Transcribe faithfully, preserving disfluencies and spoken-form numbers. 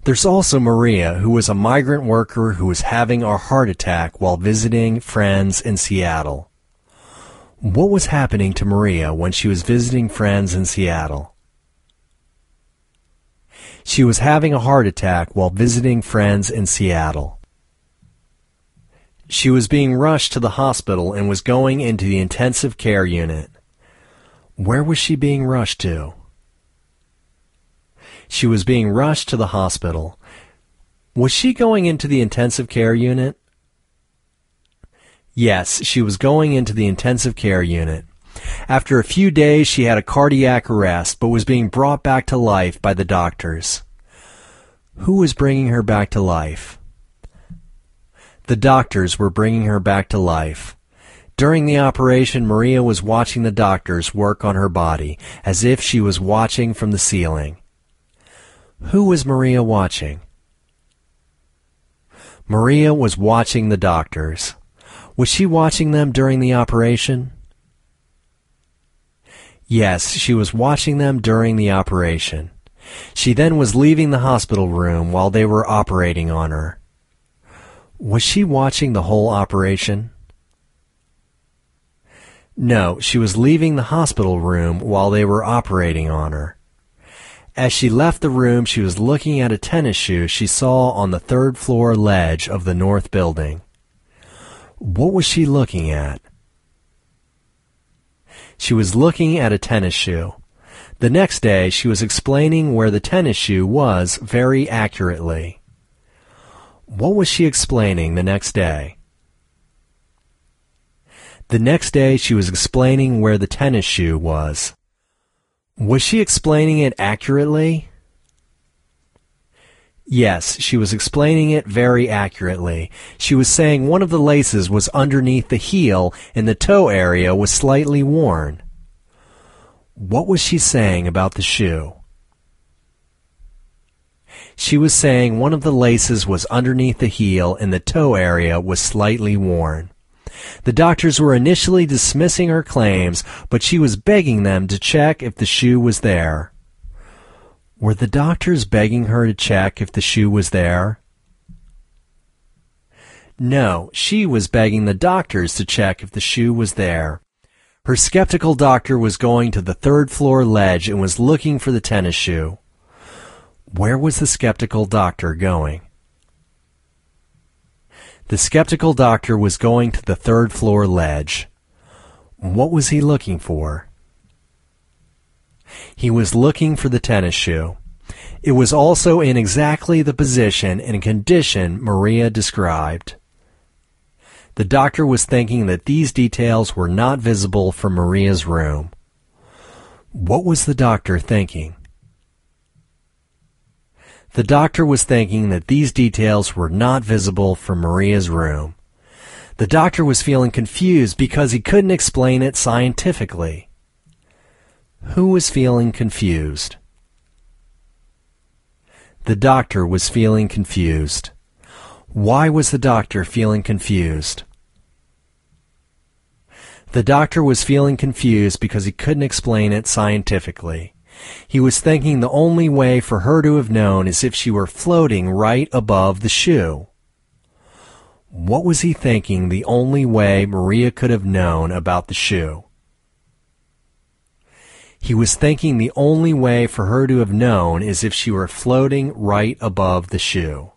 There's also Maria, who was a migrant worker who was having a heart attack while visiting friends in Seattle. What was happening to Maria when she was visiting friends in Seattle? She was having a heart attack while visiting friends in Seattle. She was being rushed to the hospital and was going into the intensive care unit. Where was she being rushed to? She was being rushed to the hospital. Was she going into the intensive care unit? Yes, she was going into the intensive care unit. After a few days, she had a cardiac arrest, but was being brought back to life by the doctors. Who was bringing her back to life? The doctors were bringing her back to life. During the operation, Maria was watching the doctors work on her body, as if she was watching from the ceiling. Who was Maria watching? Maria was watching the doctors. Was she watching them during the operation? Yes, she was watching them during the operation. She then was leaving the hospital room while they were operating on her. Was she watching the whole operation? No, she was leaving the hospital room while they were operating on her. As she left the room, she was looking at a tennis shoe she saw on the third floor ledge of the north building. What was she looking at? She was looking at a tennis shoe. The next day, she was explaining where the tennis shoe was very accurately. What was she explaining the next day? The next day, she was explaining where the tennis shoe was. Was she explaining it accurately? Yes, she was explaining it very accurately. She was saying one of the laces was underneath the heel and the toe area was slightly worn. What was she saying about the shoe? She was saying one of the laces was underneath the heel and the toe area was slightly worn. The doctors were initially dismissing her claims, but she was begging them to check if the shoe was there. Were the doctors begging her to check if the shoe was there? No, she was begging the doctors to check if the shoe was there. Her skeptical doctor was going to the third floor ledge and was looking for the tennis shoe. Where was the skeptical doctor going? The skeptical doctor was going to the third floor ledge. What was he looking for? He was looking for the tennis shoe. It was also in exactly the position and condition Maria described. The doctor was thinking that these details were not visible from Maria's room. What was the doctor thinking? The doctor was thinking that these details were not visible from Maria's room. The doctor was feeling confused because he couldn't explain it scientifically. Who was feeling confused? The doctor was feeling confused. Why was the doctor feeling confused? The doctor was feeling confused because he couldn't explain it scientifically. He was thinking the only way for her to have known is if she were floating right above the shoe. What was he thinking the only way Maria could have known about the shoe? He was thinking the only way for her to have known is if she were floating right above the shoe.